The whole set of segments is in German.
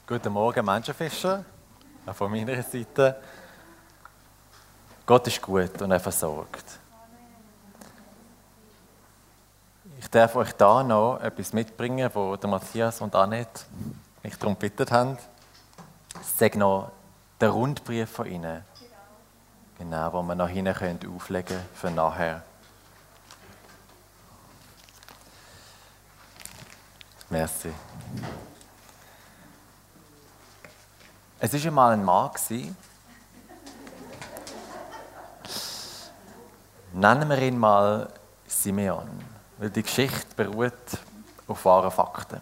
Guten Morgen, Menschenfischer. Auch von meiner Seite. Gott ist gut und er versorgt. Ich darf euch da noch etwas mitbringen, wo der Matthias und Annette mich darum gebeten haben. Es ist noch der Rundbrief von ihnen. Genau, wo wir noch hinten auflegen können für nachher. Merci. Es war einmal ein Mann. Nennen wir ihn mal Simeon, weil die Geschichte beruht auf wahren Fakten.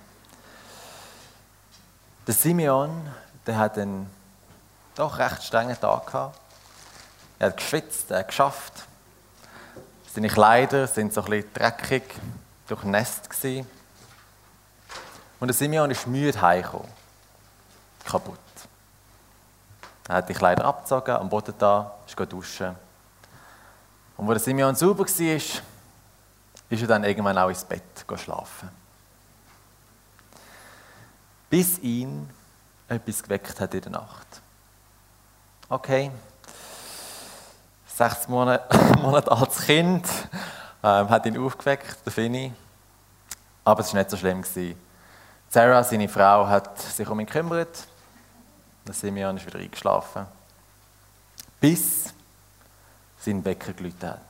Der Simeon, der hat einen doch recht strengen Tag gehabt. Er hat geschwitzt, er hat geschafft. Seine Kleider sind so ein bisschen dreckig, durchnässt gewesen. Und der Simeon ist müde heimgekommen. Kaputt. Er hat die Kleider abgezogen, am Boden da, ist duschen. Und als der Simeon sauber war, ist er dann irgendwann auch ins Bett schlafen. Bis ihn etwas geweckt hat in der Nacht. Okay, 6 Monate altes Kind hat ihn aufgeweckt, der Fini. Aber es war nicht so schlimm. Sarah, seine Frau, hat sich um ihn gekümmert. Der Simeon ist wieder eingeschlafen. Bis sein Wecker geläutet hat.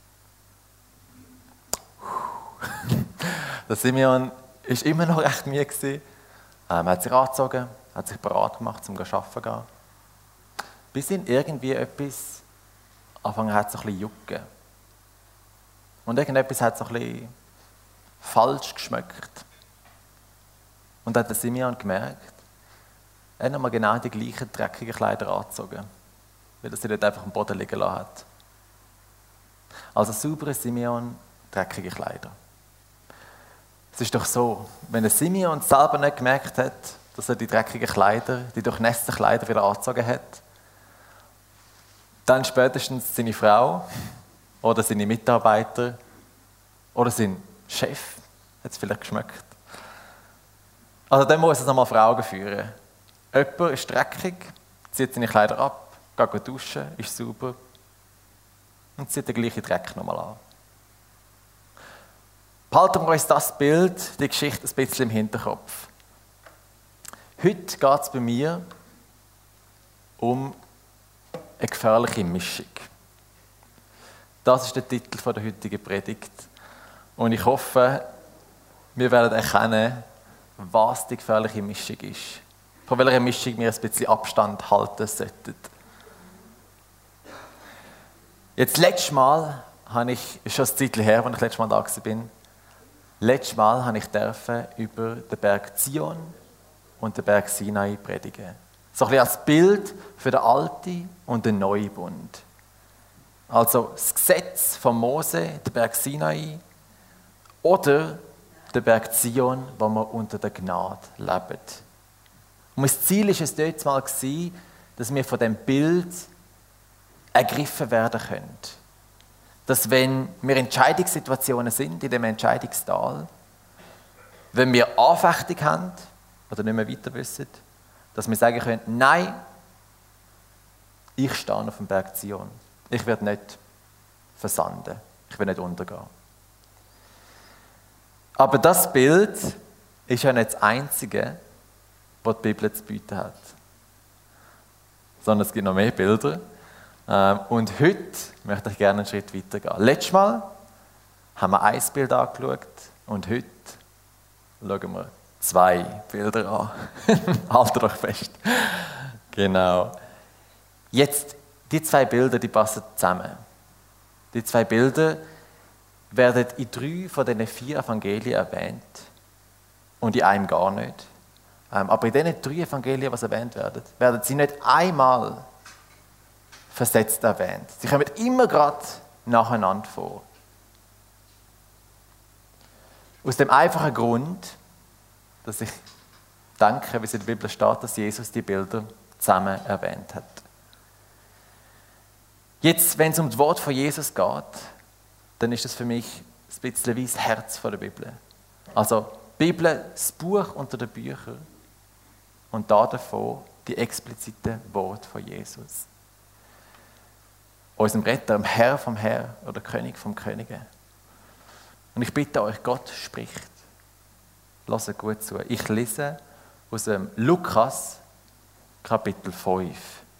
Der Simeon war immer noch recht müde. Er hat sich angezogen, hat sich bereit gemacht, um arbeiten zu gehen. Bis ihn irgendwie etwas angefangen hat, so ein bisschen jucken. Und irgendetwas hat so ein bisschen falsch geschmeckt. Und dann hat der Simeon gemerkt, er hat nochmal genau die gleichen dreckigen Kleider angezogen, weil er sie dort einfach am Boden liegen lassen hat. Also sauberer Simeon, dreckige Kleider. Es ist doch so, wenn der Simeon selber nicht gemerkt hat, dass er die dreckigen Kleider, die durchnässten Kleider wieder angezogen hat, dann spätestens seine Frau oder seine Mitarbeiter oder sein Chef hat es vielleicht geschmeckt. Also dann muss es nochmal vor Augen führen. Jemand ist dreckig, zieht seine Kleider ab, geht duschen, ist sauber und zieht den gleichen Dreck nochmal an. Behalten wir uns das Bild, die Geschichte ein bisschen im Hinterkopf. Heute geht es bei mir um eine gefährliche Mischung. Das ist der Titel der heutigen Predigt. Und ich hoffe, wir werden erkennen, was die gefährliche Mischung ist. Von welcher Mischung wir ein bisschen Abstand halten sollten. Jetzt letztes Mal ist schon ein Zeitchen her, als ich letztes Mal da war. Letztes Mal durfte ich über den Berg Zion und den Berg Sinai predigen. So ein bisschen als Bild für den alten und den neuen Bund. Also das Gesetz von Mose, der Berg Sinai, oder der Berg Zion, wo wir unter der Gnade leben. Und das Ziel war es dort mal, dass wir von diesem Bild ergriffen werden können. Dass wenn wir Entscheidungssituationen sind, in dem Entscheidungstal, wenn wir Anfechtung haben oder nicht mehr weiter wissen, dass wir sagen können, nein, ich stehe auf dem Berg Zion. Ich werde nicht versanden. Ich werde nicht untergehen. Aber das Bild ist ja nicht das einzige, was die Bibel zu bieten hat. Sondern es gibt noch mehr Bilder. Und heute möchte ich gerne einen Schritt weiter gehen. Letztes Mal haben wir ein Bild angeschaut und heute schauen wir 2 Bilder an. Haltet euch fest. Genau. Jetzt, die 2 Bilder, die passen zusammen. Die 2 Bilder werden in 3 von diesen 4 Evangelien erwähnt und in einem gar nicht. Aber in diesen 3 Evangelien, die erwähnt werden sie nicht einmal versetzt erwähnt. Sie kommen immer gerade nacheinander vor. Aus dem einfachen Grund, dass ich denke, wie es in der Bibel steht, dass Jesus die Bilder zusammen erwähnt hat. Jetzt, wenn es um das Wort von Jesus geht, dann ist das für mich ein bisschen wie das Herz der Bibel. Also die Bibel, das Buch unter den Büchern, und davon die expliziten Worte von Jesus. Unserem Retter, dem Herr vom Herr oder König vom Könige. Und ich bitte euch, Gott spricht. Lasst gut zu. Ich lese aus dem Lukas, Kapitel 5.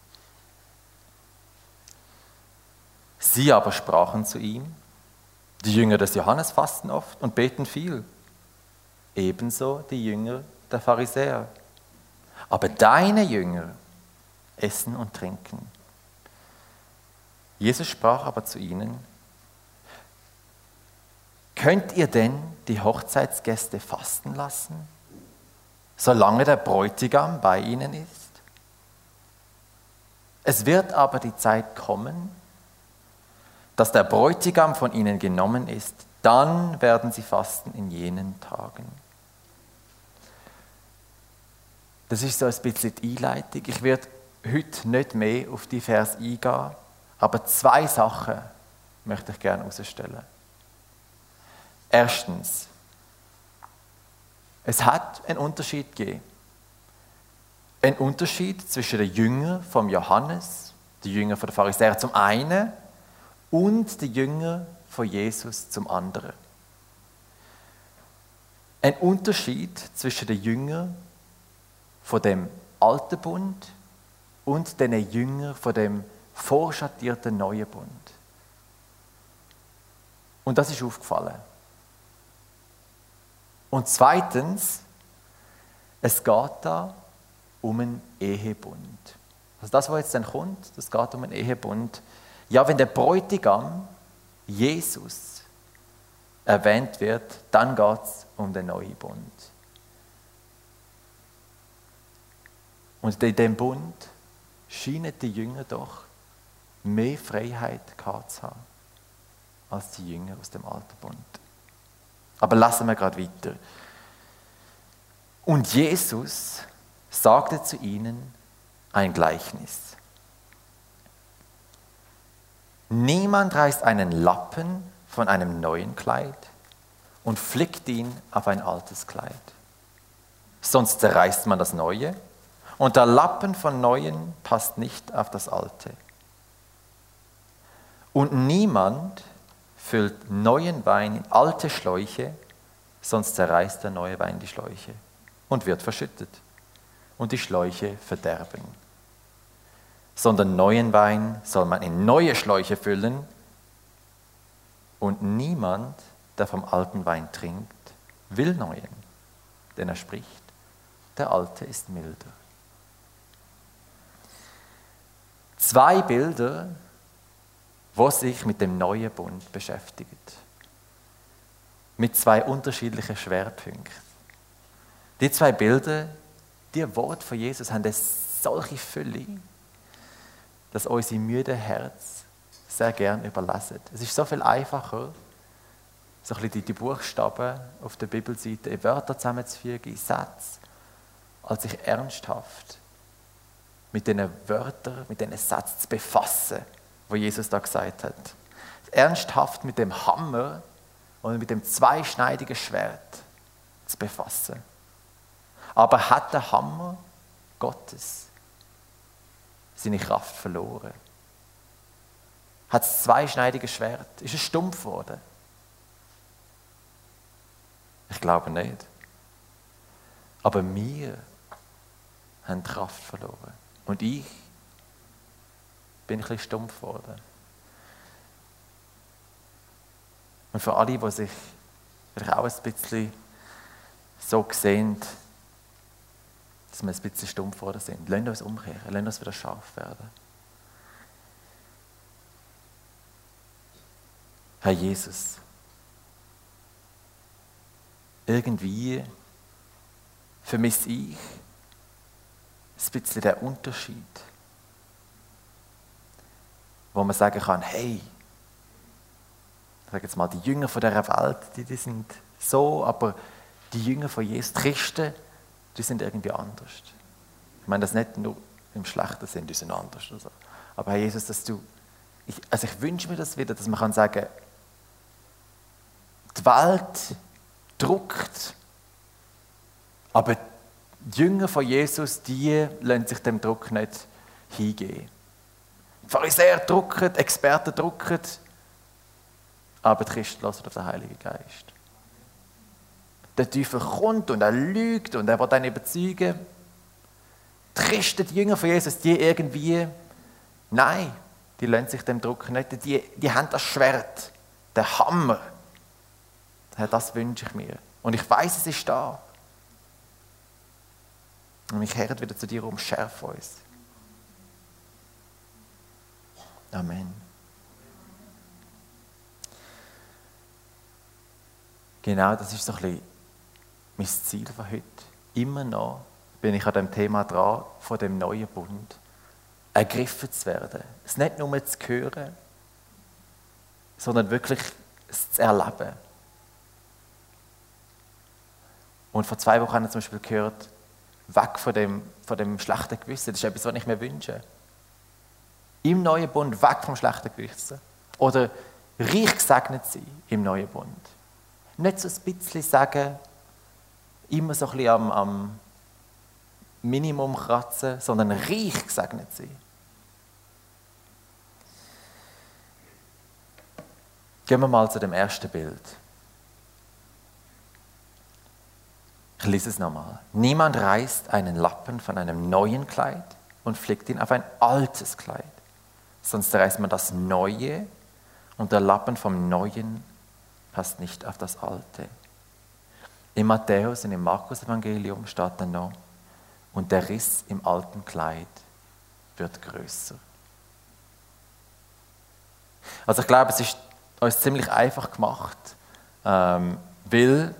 Sie aber sprachen zu ihm, die Jünger des Johannes fasten oft und beten viel. Ebenso die Jünger der Pharisäer. Aber deine Jünger essen und trinken. Jesus sprach aber zu ihnen, könnt ihr denn die Hochzeitsgäste fasten lassen, solange der Bräutigam bei ihnen ist? Es wird aber die Zeit kommen, dass der Bräutigam von ihnen genommen ist, dann werden sie fasten in jenen Tagen. Das ist so ein bisschen die Einleitung. Ich werde heute nicht mehr auf die Vers eingehen, aber 2 Sachen möchte ich gerne herausstellen. Erstens, es hat einen Unterschied gegeben. Ein Unterschied zwischen den Jüngern von Johannes, die Jünger von der Pharisäer zum einen und die Jünger von Jesus zum anderen. Ein Unterschied zwischen den Jüngern von dem alten Bund und den Jüngern von dem vorschattierten neuen Bund. Und das ist aufgefallen. Und zweitens, es geht da um einen Ehebund. Also das, was jetzt dann kommt, das geht um einen Ehebund. Ja, wenn der Bräutigam, Jesus, erwähnt wird, dann geht es um den neuen Bund. Und in diesem Bund scheinen die Jünger doch mehr Freiheit gehabt zu haben, als die Jünger aus dem alten Bund. Aber lassen wir gerade weiter. Und Jesus sagte zu ihnen ein Gleichnis. Niemand reißt einen Lappen von einem neuen Kleid und flickt ihn auf ein altes Kleid. Sonst zerreißt man das Neue und der Lappen von Neuem passt nicht auf das Alte. Und niemand füllt neuen Wein in alte Schläuche, sonst zerreißt der neue Wein die Schläuche und wird verschüttet und die Schläuche verderben. Sondern neuen Wein soll man in neue Schläuche füllen und niemand, der vom alten Wein trinkt, will neuen, denn er spricht, der alte ist milder. 2 Bilder, die sich mit dem neuen Bund beschäftigen. Mit 2 unterschiedlichen Schwerpunkten. Die 2 Bilder, die Worte von Jesus, haben eine solche Fülle, dass unsere müde Herz sehr gern überlesen. Es ist so viel einfacher, so ein bisschen die Buchstaben auf der Bibelseite in Wörter zusammenzufügen, in Sätze, als sich ernsthaft mit diesen Wörtern, mit diesen Sätzen zu befassen, wo Jesus da gesagt hat. Ernsthaft mit dem Hammer und mit dem zweischneidigen Schwert zu befassen. Aber hat der Hammer Gottes seine Kraft verloren? Hat das zweischneidige Schwert, ist es stumpf geworden? Ich glaube nicht. Aber wir haben die Kraft verloren. Und ich bin ein bisschen stumpf geworden. Und für alle, die sich vielleicht auch ein bisschen so sehen, dass wir ein bisschen stumpf geworden sind, lasst uns umkehren, lasst uns wieder scharf werden. Herr Jesus, irgendwie vermisse ich ein bisschen den Unterschied, wo man sagen kann, hey, ich sage jetzt mal, die Jünger von dieser Welt, die sind so, aber die Jünger von Jesus, die Christen, die sind irgendwie anders. Ich meine das nicht nur im schlechten Sinn, die sind anders. Also. Aber Herr Jesus, dass ich wünsche mir das wieder, dass man kann sagen, die Welt druckt, aber Die Jünger von Jesus, die lassen sich dem Druck nicht hingeben. Die Pharisäer drucken, die Experten drucken, aber die Christen hören auf den Heiligen Geist. Der Teufel kommt und er lügt und er will dann überzeugen. Die Christen, die Jünger von Jesus, die irgendwie, nein, die lassen sich dem Druck nicht, die haben das Schwert, den Hammer. Das wünsche ich mir. Und ich weiß, es ist da. Und ich kehre wieder zu dir um, schärf uns. Amen. Genau, das ist so ein bisschen mein Ziel von heute. Immer noch bin ich an dem Thema dran, von dem neuen Bund ergriffen zu werden. Es nicht nur zu hören, sondern wirklich es zu erleben. Und vor 2 Wochen habe ich zum Beispiel gehört, weg von dem schlechten Gewissen. Das ist etwas, was ich mir wünsche. Im neuen Bund weg vom schlechten Gewissen. Oder reich gesegnet sein im neuen Bund. Nicht so ein bisschen sagen, immer so ein bisschen am Minimum kratzen, sondern reich gesegnet sein. Gehen wir mal zu dem ersten Bild. Ich lese es nochmal. Niemand reißt einen Lappen von einem neuen Kleid und flickt ihn auf ein altes Kleid. Sonst reißt man das Neue und der Lappen vom Neuen passt nicht auf das Alte. Im Matthäus und im Markus-Evangelium steht dann noch, und der Riss im alten Kleid wird größer. Also ich glaube, es ist uns ziemlich einfach gemacht, weil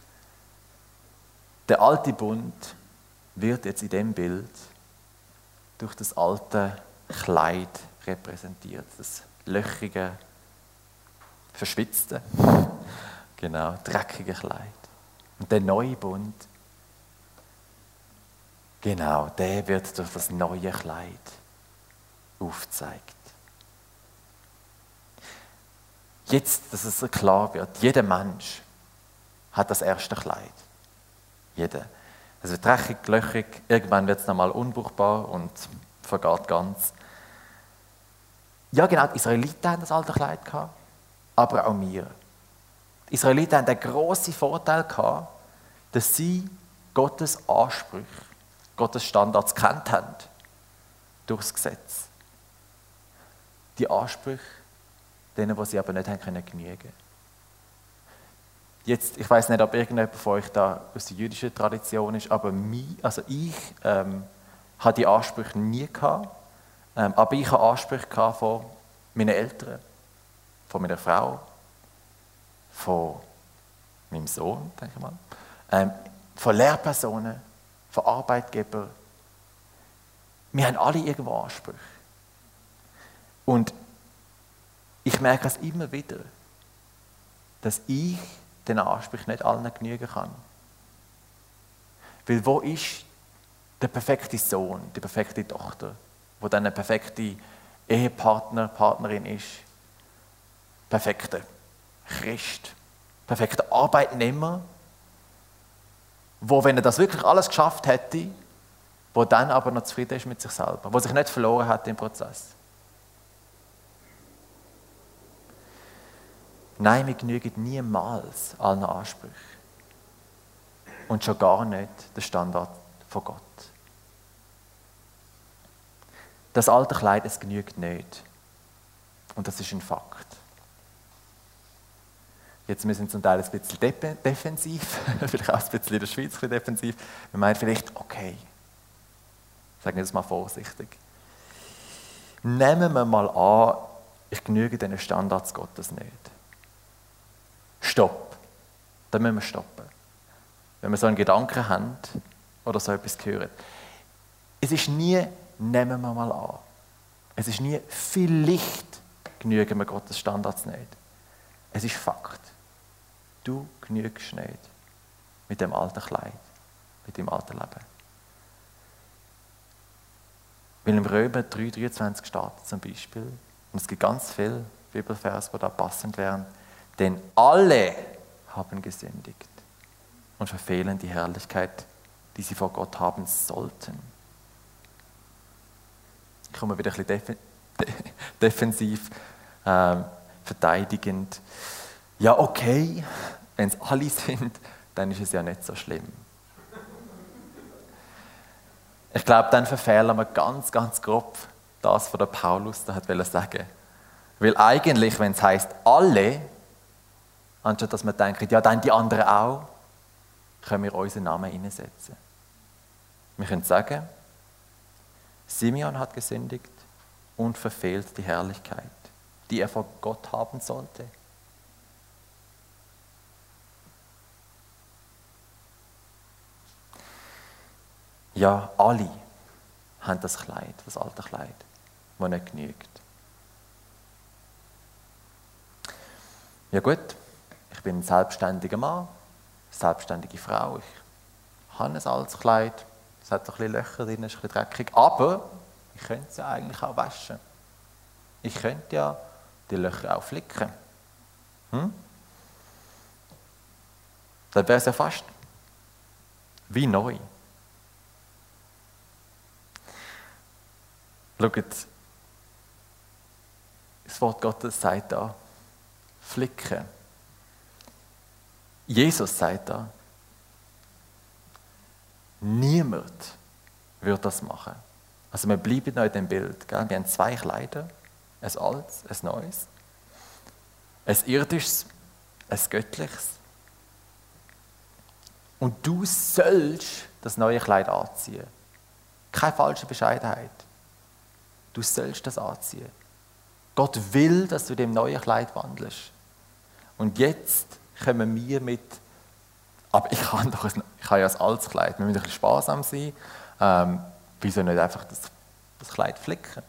der alte Bund wird jetzt in dem Bild durch das alte Kleid repräsentiert, das löchrige, verschwitzte, genau, dreckige Kleid. Und der neue Bund, genau, der wird durch das neue Kleid aufgezeigt. Jetzt, dass es so klar wird, jeder Mensch hat das erste Kleid. Jeder. Es wird dreckig, löchrig, irgendwann wird es nochmal unbrauchbar und vergeht ganz. Ja genau, die Israeliten haben das alte Kleid gehabt, aber auch wir. Die Israeliten haben den grossen Vorteil gehabt, dass sie Gottes Ansprüche, Gottes Standards kennt haben, durchs Gesetz. Die Ansprüche, denen, die sie aber nicht haben können genügen. Jetzt, ich weiß nicht, ob irgendjemand von euch da aus der jüdischen Tradition ist, aber ich hatte die Ansprüche nie gehabt, aber ich habe Ansprüche gehabt von meinen Eltern, von meiner Frau, von meinem Sohn, denke ich mal, von Lehrpersonen, von Arbeitgebern. Wir haben alle irgendwo Ansprüche. Und ich merke es immer wieder, dass ich den Ansprüchen nicht allen genügen kann. Weil wo ist der perfekte Sohn, die perfekte Tochter, wo dann eine perfekte Ehepartner, Partnerin ist, perfekter Christ, perfekter Arbeitnehmer, wo, wenn er das wirklich alles geschafft hätte, wo dann aber noch zufrieden ist mit sich selber, wo sich nicht verloren hat im Prozess. Nein, wir genügen niemals allen Ansprüchen. Und schon gar nicht der Standard von Gott. Das alte Kleid, es genügt nicht. Und das ist ein Fakt. Jetzt müssen wir zum Teil ein bisschen defensiv, vielleicht auch ein bisschen in der Schweiz ein bisschen defensiv. Wir meinen vielleicht, okay, sagen wir das mal vorsichtig. Nehmen wir mal an, ich genüge den Standards Gottes nicht. Stopp. Dann müssen wir stoppen. Wenn wir so einen Gedanken haben oder so etwas hören. Es ist nie, nehmen wir mal an. Es ist nie, vielleicht genügen wir Gottes Standards nicht. Es ist Fakt. Du genügst nicht mit dem alten Kleid, mit dem alten Leben. Weil im Römer 3,23 steht zum Beispiel, und es gibt ganz viele Bibelverse, die da passend wären, denn alle haben gesündigt und verfehlen die Herrlichkeit die sie vor Gott haben sollten. Ich komme wieder ein bisschen defensiv, verteidigend. Ja, okay, wenn es alle sind, dann ist es ja nicht so schlimm. Ich glaube, dann verfehlen wir ganz, ganz grob das, was der Paulus da wollte sagen. Weil eigentlich, wenn es heisst alle, anstatt dass wir denken, ja, dann die anderen auch, können wir unseren Namen hineinsetzen. Wir können sagen, Simeon hat gesündigt und verfehlt die Herrlichkeit, die er vor Gott haben sollte. Ja, alle haben das Kleid, das alte Kleid, das nicht genügt. Ja gut, ich bin ein selbstständiger Mann, eine selbstständige Frau. Ich habe ein altes Kleid, es hat ein bisschen Löcher drin, ist ein bisschen dreckig, aber ich könnte es ja eigentlich auch waschen. Ich könnte ja die Löcher auch flicken. Dann wäre es ja fast wie neu. Schaut, das Wort Gottes sagt da, flicken. Jesus sagt da, niemand wird das machen. Also wir bleiben noch in dem Bild. Gell? Wir haben 2 Kleider, ein altes, ein neues, ein irdisches, ein göttliches. Und du sollst das neue Kleid anziehen. Keine falsche Bescheidenheit. Du sollst das anziehen. Gott will, dass du dem neuen Kleid wandelst. Und jetzt kommen wir mit, aber ich habe ja ein altes Kleid, wir müssen ein bisschen sparsam sein. Wieso nicht einfach das Kleid flicken?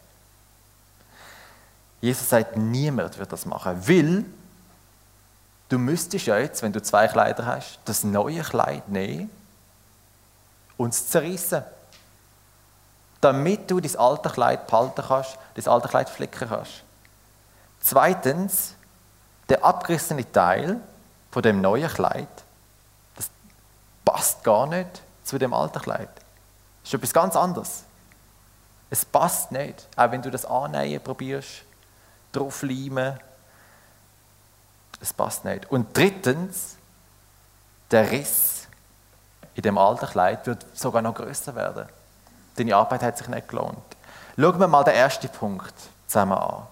Jesus sagt, niemand wird das machen, weil du müsstest ja jetzt, wenn du 2 Kleider hast, das neue Kleid nehmen und es zerreißen. Damit du dein alte Kleid behalten kannst, dein alte Kleid flicken kannst. Zweitens, der abgerissene Teil von dem neuen Kleid, das passt gar nicht zu dem alten Kleid. Das ist etwas ganz anderes. Es passt nicht, auch wenn du das annähen probierst, draufleimen. Es passt nicht. Und drittens, der Riss in dem alten Kleid wird sogar noch grösser werden. Deine Arbeit hat sich nicht gelohnt. Schauen wir mal den ersten Punkt zusammen an.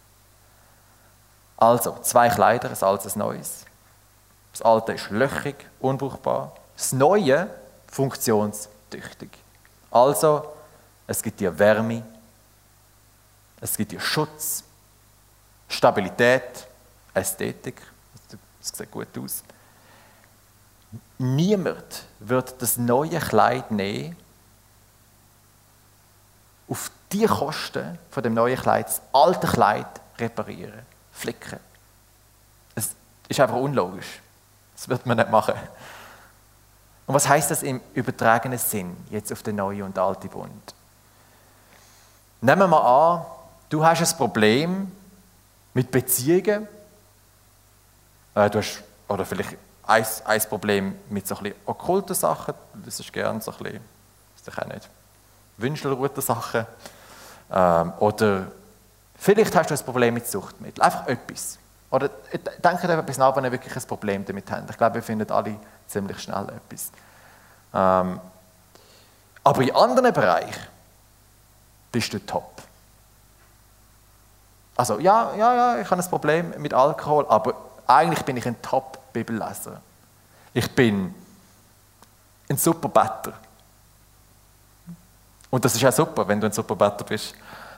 Also, 2 Kleider, ein altes, ein neues. Das alte ist löchrig, unbrauchbar. Das neue, funktionstüchtig. Also, es gibt dir Wärme, es gibt dir Schutz, Stabilität, Ästhetik. Das sieht gut aus. Niemand wird das neue Kleid nehmen, auf die Kosten von dem neuen Kleid, das alte Kleid reparieren, flicken. Es ist einfach unlogisch. Das wird man nicht machen. Und was heisst das im übertragenen Sinn, jetzt auf den neuen und alten Bund? Nehmen wir mal an, du hast ein Problem mit Beziehungen. Du hast, oder vielleicht ein Problem mit so ein bisschen okkulten Sachen. Du wüsstest gerne so ein bisschen, weiß ich auch nicht, wünschelrote Sachen. Oder vielleicht hast du ein Problem mit Suchtmitteln. Einfach etwas. Oder denkt euch etwas nach, wenn ihr wirklich ein Problem damit habt. Ich glaube, ihr findet alle ziemlich schnell etwas. Aber in anderen Bereichen bist du top. Also, ja, ich habe ein Problem mit Alkohol, aber eigentlich bin ich ein Top-Bibelleser. Ich bin ein super Better. Und das ist auch super, wenn du ein super Better bist.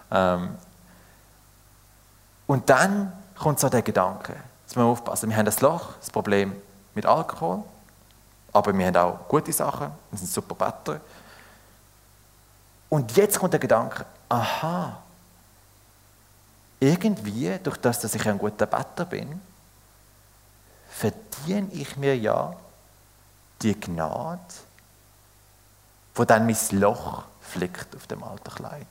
Und dann kommt so der Gedanke, jetzt müssen wir aufpassen, wir haben das Loch, das Problem mit Alkohol, aber wir haben auch gute Sachen, wir sind super Better. Und jetzt kommt der Gedanke, aha, irgendwie, durch das, dass ich ein guter Better bin, verdiene ich mir ja die Gnade, wo dann mein Loch flickt auf dem alten Kleid.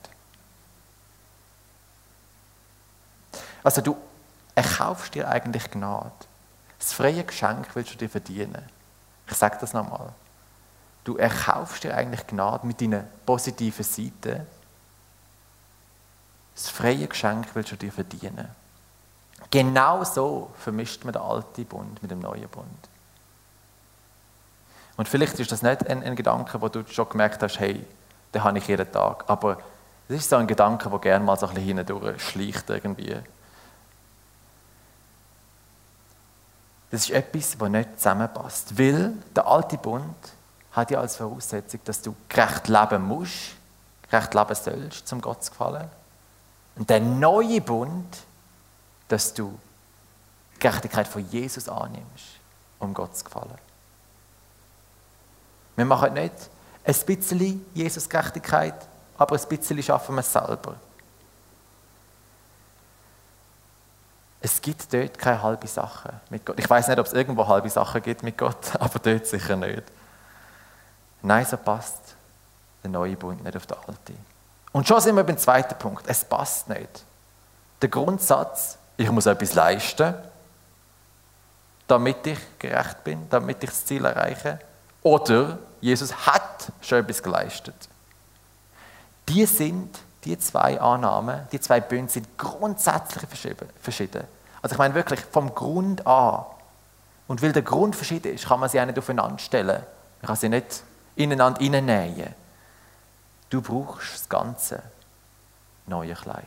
Also du erkaufst dir eigentlich Gnade. Das freie Geschenk willst du dir verdienen. Ich sage das nochmal. Du erkaufst dir eigentlich Gnade mit deinen positiven Seiten. Das freie Geschenk willst du dir verdienen. Genau so vermischt man den alten Bund mit dem neuen Bund. Und vielleicht ist das nicht ein Gedanke, wo du schon gemerkt hast, hey, den habe ich jeden Tag. Aber das ist so ein Gedanke, der gerne mal so ein bisschen hindurch schleicht irgendwie. Das ist etwas, das nicht zusammenpasst. Weil der alte Bund hat ja als Voraussetzung, dass du gerecht leben musst, gerecht leben sollst, um Gott zu gefallen. Und der neue Bund, dass du die Gerechtigkeit von Jesus annimmst, um Gott zu gefallen. Wir machen nicht ein bisschen Jesus-Gerechtigkeit, aber ein bisschen schaffen wir es selber. Es gibt dort keine halbe Sache mit Gott. Ich weiß nicht, ob es irgendwo halbe Sachen gibt mit Gott, aber dort sicher nicht. Nein, so passt der neue Bund nicht auf den alten. Und schon sind wir beim zweiten Punkt. Es passt nicht. Der Grundsatz, ich muss etwas leisten, damit ich gerecht bin, damit ich das Ziel erreiche. Oder Jesus hat schon etwas geleistet. Die zwei Annahmen, die zwei Bünde sind grundsätzlich verschieden. Also ich meine wirklich vom Grund an. Und weil der Grund verschieden ist, kann man sie auch nicht aufeinander stellen. Man kann sie nicht ineinander hineinnähen. Du brauchst das ganze neue Kleid.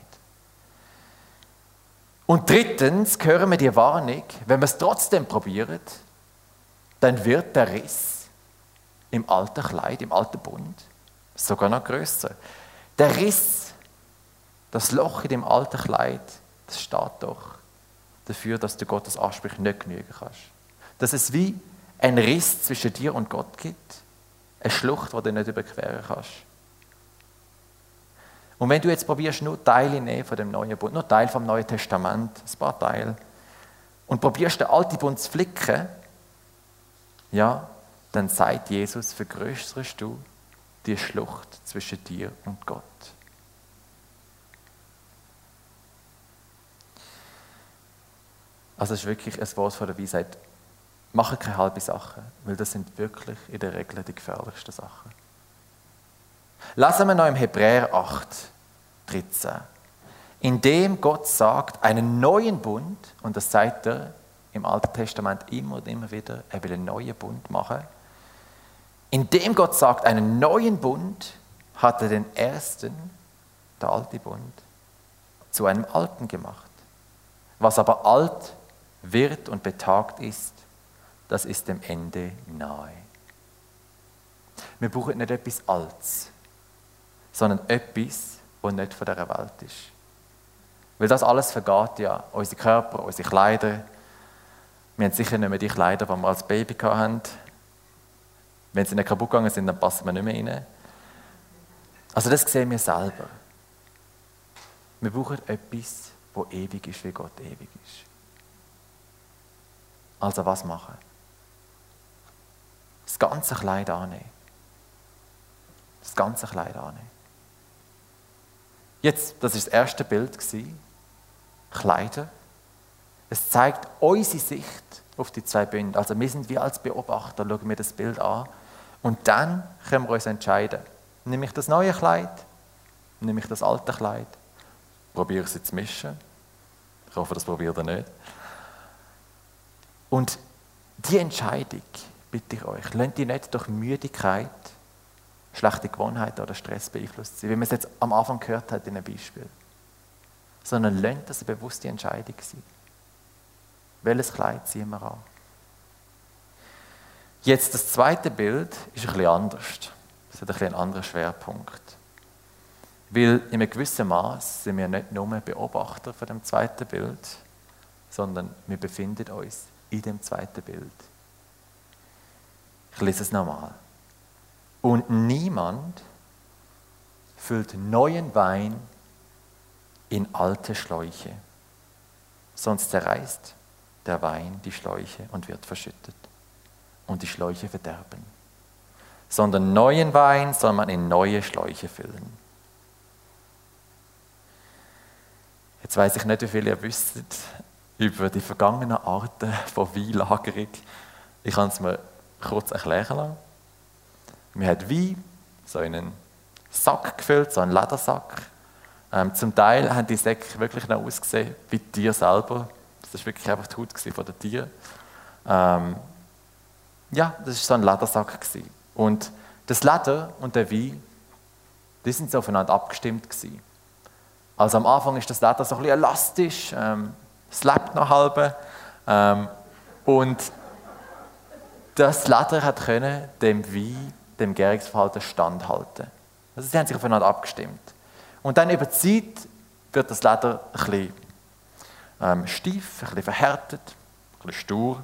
Und drittens hören wir die Warnung, wenn wir es trotzdem probieren, dann wird der Riss im alten Kleid, im alten Bund, sogar noch grösser. Der Riss, das Loch in dem alten Kleid, das steht doch dafür, dass du Gottes Ansprüche nicht genügen kannst. Dass es wie ein Riss zwischen dir und Gott gibt, eine Schlucht, die du nicht überqueren kannst. Und wenn du jetzt probierst, nur Teile nehmen von dem neuen Bund, nur Teile vom Neuen Testament, ein paar Teile, und probierst den alten Bund zu flicken, ja, dann sagt Jesus, vergrößerst du die Schlucht zwischen dir und Gott. Also es ist wirklich ein Wort von der Weisheit. Mache keine halbe Sachen, weil das sind wirklich in der Regel die gefährlichsten Sachen. Lesen wir noch im Hebräer 8, 13. In dem Gott sagt, einen neuen Bund, und das sagt er im Alten Testament immer und immer wieder, er will einen neuen Bund machen. In dem Gott sagt, einen neuen Bund, hat er den ersten, der alte Bund, zu einem alten gemacht. Was aber alt wird und betagt ist, das ist dem Ende nahe. Wir brauchen nicht etwas Altes, sondern etwas, das nicht von dieser Welt ist. Weil das alles vergeht ja. Unsere Körper, unsere Kleider. Wir haben sicher nicht mehr die Kleider, die wir als Baby hatten. Wenn sie nicht kaputt gegangen sind, dann passen wir nicht mehr rein. Also das sehen wir selber. Wir brauchen etwas, das ewig ist, wie Gott ewig ist. Also was machen? Das ganze Kleid annehmen. Das ganze Kleid annehmen. Jetzt, das war das erste Bild. Kleider. Es zeigt unsere Sicht auf die zwei Bünde. Also wir sind wie als Beobachter, schauen wir das Bild an. Und dann können wir uns entscheiden. Nehme ich das neue Kleid? Nehme ich das alte Kleid? Probiere ich es zu mischen? Ich hoffe, das probiert ihr nicht. Und die Entscheidung, bitte ich euch, lasst ihr nicht durch Müdigkeit, schlechte Gewohnheiten oder Stress beeinflusst sein, wie man es jetzt am Anfang gehört hat in einem Beispiel. Sondern lasst das eine bewusste Entscheidung sein. Welches Kleid ziehen wir an? Jetzt das zweite Bild ist ein bisschen anders. Es hat ein bisschen einen anderen Schwerpunkt. Weil in einem gewissen Maß sind wir nicht nur Beobachter von dem zweiten Bild, sondern wir befinden uns in dem zweiten Bild. Ich lese es nochmal. Und niemand füllt neuen Wein in alte Schläuche, sonst zerreißt der Wein die Schläuche und wird verschüttet und die Schläuche verderben. Sondern neuen Wein soll man in neue Schläuche füllen. Jetzt weiss ich nicht, wie viel ihr wisst über die vergangenen Arten von Weinlagerung. Ich kann es mir kurz erklären lassen. Man hat Wein, so in einen Sack gefüllt, so einen Ledersack. Zum Teil haben die Säcke wirklich noch ausgesehen wie die Tiere selber. Das war wirklich einfach die Haut von den Tieren. Ja, das war so ein Ledersack. Und das Leder und der Wein, die sind so aufeinander abgestimmt gewesen. Also am Anfang ist das Leder so ein bisschen elastisch, es lebt noch halb. Und das Leder konnte dem Wein, dem Gärungsverhalten standhalten. Also sie haben sich aufeinander abgestimmt. Und dann über die Zeit wird das Leder ein bisschen steif, ein bisschen verhärtet, ein bisschen stur.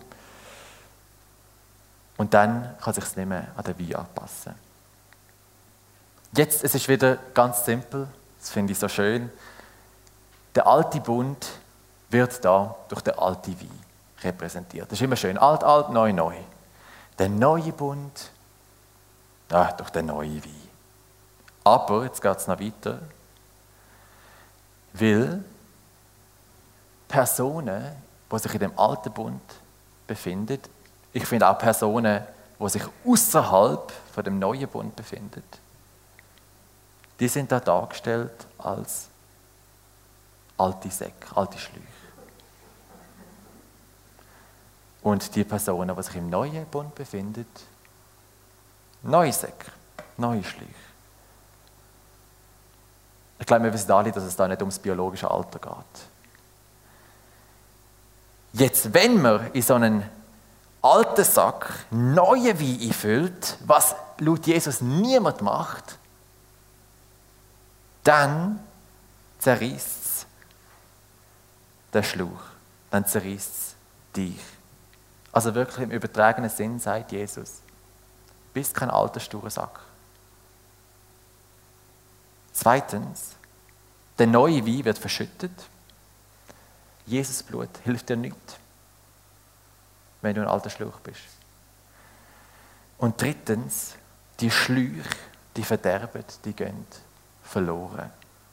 Und dann kann sich es nicht mehr an den Wein anpassen. Jetzt, es ist wieder ganz simpel, das finde ich so schön. Der alte Bund wird da durch den alten Wein repräsentiert. Das ist immer schön. Alt, alt, neu, neu. Der neue Bund, durch den neuen Wein. Aber, jetzt geht es noch weiter, weil Personen, die sich in dem alten Bund befinden, ich finde auch Personen, die sich außerhalb von dem neuen Bund befinden, die sind da dargestellt als alte Säcke, alte Schläuche. Und die Personen, die sich im neuen Bund befinden, neue Säcke, neue Schläuche. Ich glaube, wir wissen alle, dass es da nicht ums biologische Alter geht. Jetzt, wenn man in so einen alten Sack neue Wein einfüllt, was laut Jesus niemand macht, dann zerreißt es den Schlauch, dann zerreißt es dich. Also wirklich im übertragenen Sinn sagt Jesus, bist kein alter, sturer Sack. Zweitens, der neue Wein wird verschüttet. Jesus Blut hilft dir nicht, wenn du ein alter Schlauch bist. Und drittens, die Schläuche, die verderben, die gehen verloren.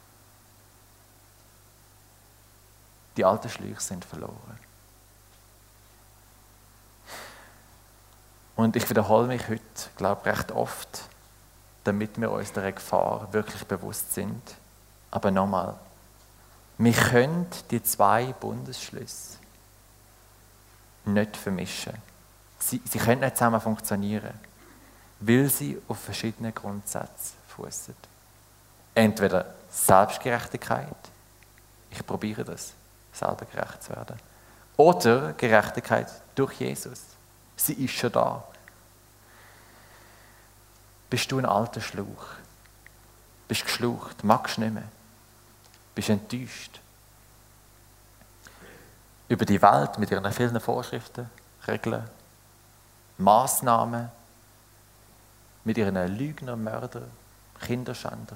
Die alten Schläuche sind verloren. Und ich wiederhole mich heute, glaube ich, recht oft, damit wir uns der Gefahr wirklich bewusst sind. Aber nochmal, wir können die zwei Bundesschlüsse nicht vermischen. Sie können nicht zusammen funktionieren, weil sie auf verschiedenen Grundsätzen fußen. Entweder Selbstgerechtigkeit, ich probiere das, selber gerecht zu werden, oder Gerechtigkeit durch Jesus. Sie ist schon da. Bist du ein alter Schlauch? Bist geschlaucht? Magst du nicht mehr? Bist enttäuscht? Über die Welt mit ihren vielen Vorschriften, Regeln, Massnahmen, mit ihren Lügner, Mörder, Kinderschänder,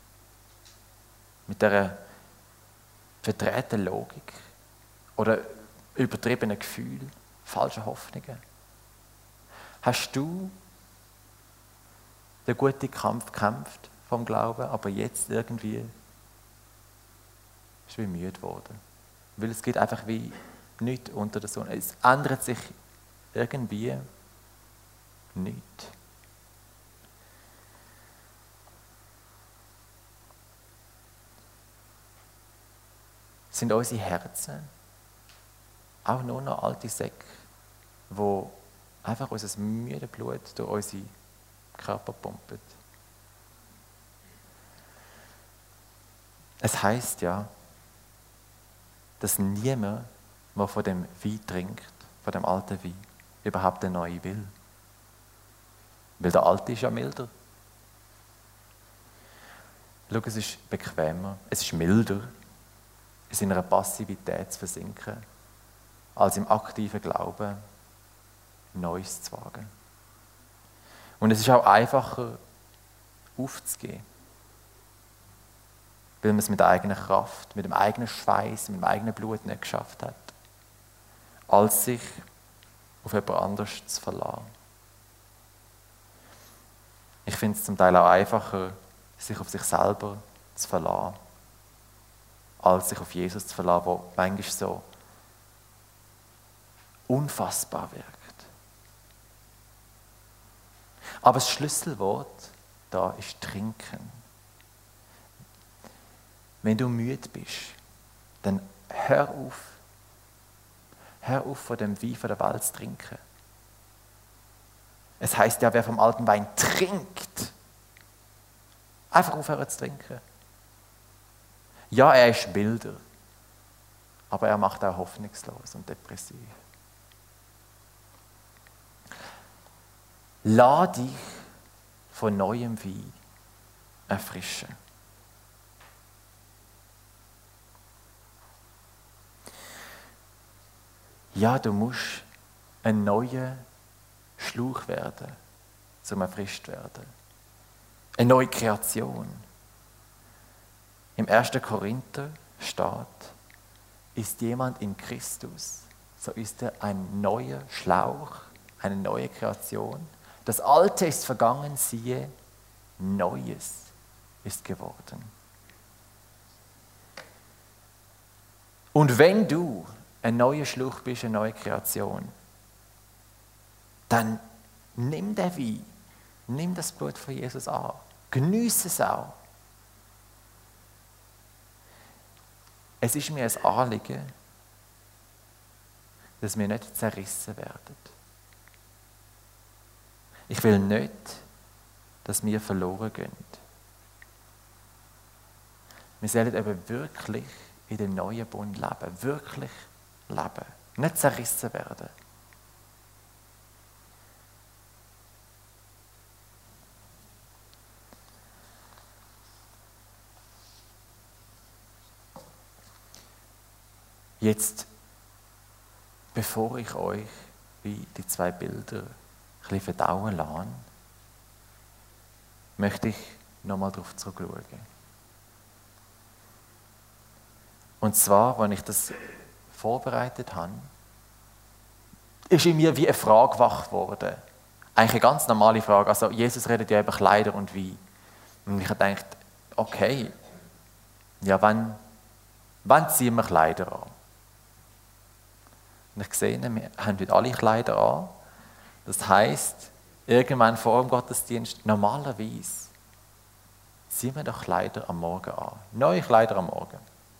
mit dieser verdrehten Logik oder übertriebenen Gefühlen, falschen Hoffnungen. Hast du den guten Kampf gekämpft vom Glauben, aber jetzt irgendwie bist du wie müde geworden? Weil es gibt einfach wie nichts unter der Sonne. Es ändert sich irgendwie nichts. Sind unsere Herzen auch nur noch alte Säcke, wo einfach unser müde Blut durch unsere Körper pumpt? Es heisst ja, dass niemand, der von dem Wein trinkt, von dem alten Wein, überhaupt den neuen will. Weil der alte ist ja milder. Schau, es ist bequemer, es ist milder, in seiner Passivität zu versinken, als im aktiven Glauben Neues zu wagen. Und es ist auch einfacher, aufzugeben, weil man es mit der eigenen Kraft, mit dem eigenen Schweiß, mit dem eigenen Blut nicht geschafft hat, als sich auf jemand anderes zu verlassen. Ich finde es zum Teil auch einfacher, sich auf sich selber zu verlassen, als sich auf Jesus zu verlassen, der manchmal so unfassbar wirkt. Aber das Schlüsselwort da ist trinken. Wenn du müde bist, dann hör auf. Hör auf, von dem Wein von der Welt zu trinken. Es heisst ja, wer vom alten Wein trinkt, einfach aufhören zu trinken. Ja, er ist milder, aber er macht auch hoffnungslos und depressiv. Lass dich von neuem Wein erfrischen. Ja, du musst ein neuer Schlauch werden, zum erfrischt werden. Eine neue Kreation. Im 1. Korinther steht, ist jemand in Christus, so ist er ein neuer Schlauch, eine neue Kreation. Das Alte ist vergangen, siehe, Neues ist geworden. Und wenn du ein neuer Schlauch bist, eine neue Kreation, dann nimm den Wein, nimm das Blut von Jesus an, geniesse es auch. Es ist mir ein Anliegen, dass wir nicht zerrissen werden. Ich will nicht, dass wir verloren gehen. Wir sollen eben wirklich in dem neuen Bund leben, wirklich leben, nicht zerrissen werden. Jetzt, bevor ich euch wie die 2 Bilder ein bisschen verdauen lasse, möchte ich nochmal darauf zurückschauen. Und zwar, als ich das vorbereitet habe, ist in mir wie eine Frage wach geworden. Eigentlich eine ganz normale Frage. Also Jesus redet ja über Kleider und Wein. Und ich habe gedacht, okay, ja, wann ziehen wir Kleider an? Und ich sehe, wir haben heute alle Kleider an. Das heisst, irgendwann vor dem Gottesdienst, normalerweise ziehen wir doch Kleider am Morgen an. Neue Kleider am Morgen.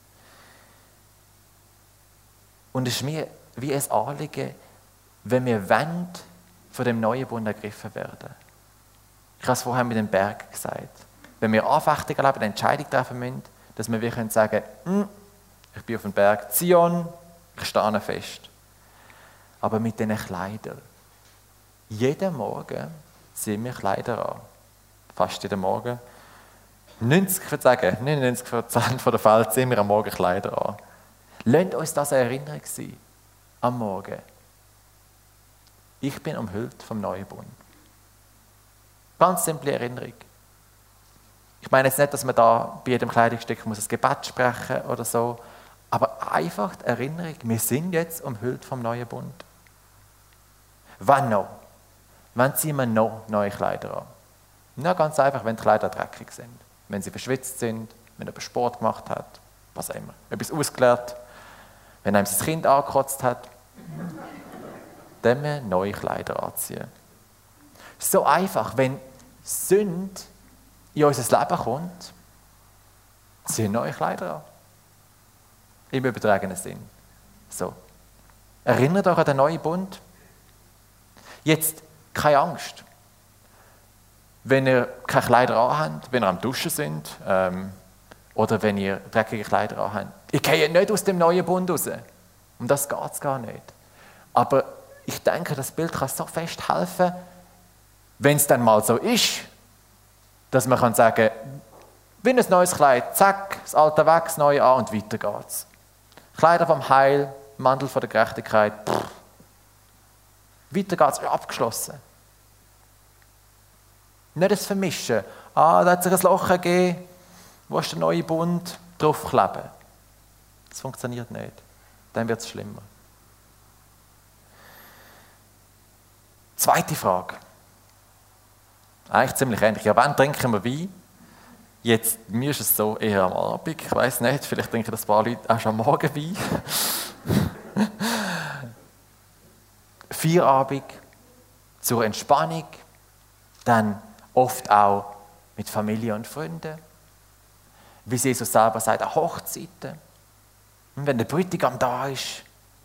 Und es ist mir wie ein Anliegen, wenn wir wollen, von dem neuen Bund ergriffen werden. Ich habe es vorher mit dem Berg gesagt. Wenn wir Anfechtungen erleben, eine Entscheidung treffen müssen, dass wir wirklich sagen können, ich bin auf dem Berg Zion, ich stehe fest. Aber mit diesen Kleidern. Jeden Morgen ziehen wir Kleider an. Fast jeden Morgen. 99% der Fälle ziehen wir am Morgen Kleider an. Lasst uns das eine Erinnerung sein, am Morgen. Ich bin umhüllt vom neuen Bund. Ganz simple Erinnerung. Ich meine jetzt nicht, dass man da bei jedem Kleidungsstück muss ein Gebet sprechen oder so, aber einfach die Erinnerung, wir sind jetzt umhüllt vom neuen Bund. Wann noch? Wann ziehen wir noch neue Kleider an? Na, ganz einfach, wenn die Kleider dreckig sind, wenn sie verschwitzt sind, wenn jemand Sport gemacht hat, was auch immer, etwas ausgeleert, wenn einem das Kind angekotzt hat, dann wir neue Kleider anziehen. So einfach, wenn Sünde in unser Leben kommt, ziehen neue Kleider an. Im übertragenen Sinn. So. Erinnert euch an den neuen Bund. Jetzt, keine Angst. Wenn ihr keine Kleider anhabt, wenn ihr am Duschen sind, oder wenn ihr dreckige Kleider anhabt, ihr geht nicht aus dem neuen Bund raus. Um das geht es gar nicht. Aber ich denke, das Bild kann so fest helfen, wenn es dann mal so ist, dass man kann sagen, wie ein neues Kleid, zack, das alte weg, das neue an und weiter geht's. Kleider vom Heil, Mantel von der Gerechtigkeit, weiter geht's, abgeschlossen. Nicht das Vermischen. Da hat sich ein Loch gegeben, wo ist der neue Bund, draufkleben. Das funktioniert nicht. Dann wird es schlimmer. Zweite Frage. Eigentlich ziemlich ähnlich. Ja, wann trinken wir Wein? Jetzt, mir ist es so eher am Abend. Ich weiss nicht, vielleicht trinken das ein paar Leute auch schon am Morgen Wein. Feierabend zur Entspannung. dann oft auch mit Familie und Freunden. Wie Jesus selber sagt, an Hochzeiten. Und wenn der Bräutigam da ist,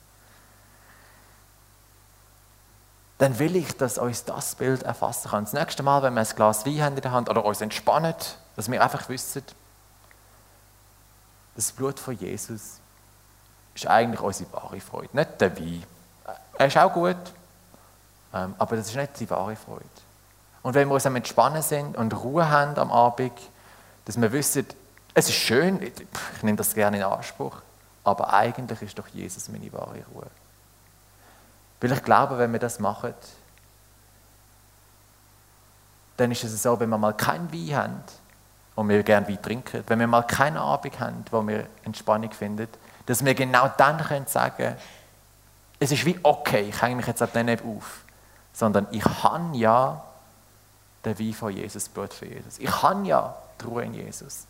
dann will ich, dass uns das Bild erfassen kann. Das nächste Mal, wenn wir ein Glas Wein haben in der Hand oder uns entspannen, dass wir einfach wissen, das Blut von Jesus ist eigentlich unsere wahre Freude, nicht der Wein. Er ist auch gut, aber das ist nicht die wahre Freude. Und wenn wir uns am Entspannen sind und Ruhe haben am Abend, dass wir wissen, es ist schön, ich nehme das gerne in Anspruch, aber eigentlich ist doch Jesus meine wahre Ruhe. Weil ich glaube, wenn wir das machen, dann ist es so, wenn wir mal keinen Wein haben und wir gerne Wein trinken, wenn wir mal keinen Abend haben, wo wir Entspannung finden, dass wir genau dann können sagen, es ist wie okay, ich hänge mich jetzt ab dem nicht auf, sondern ich habe ja den Wein von Jesus, das Blut von Jesus. Ich habe ja die Ruhe in Jesus.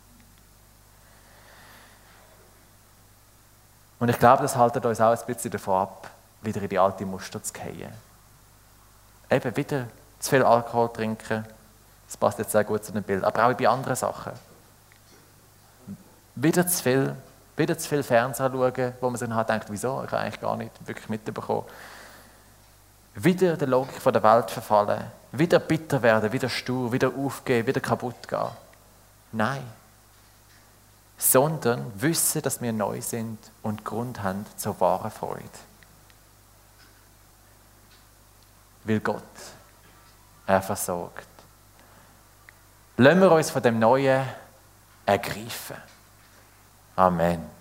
Und ich glaube, das haltet uns auch ein bisschen davon ab, wieder in die alte Muster zu fallen. Eben wieder zu viel Alkohol trinken, das passt jetzt sehr gut zu dem Bild, aber auch bei anderen Sachen. Wieder zu viel Fernsehen schauen, wo man sich dann denkt, wieso, ich habe eigentlich gar nicht wirklich mitbekommen. Wieder der Logik von der Welt verfallen, wieder bitter werden, wieder stur, wieder aufgeben, wieder kaputt gehen. Nein. Sondern wissen, dass wir neu sind und Grund haben zur wahren Freude. Weil Gott, er versorgt. Lassen wir uns von dem Neuen ergreifen. Amen.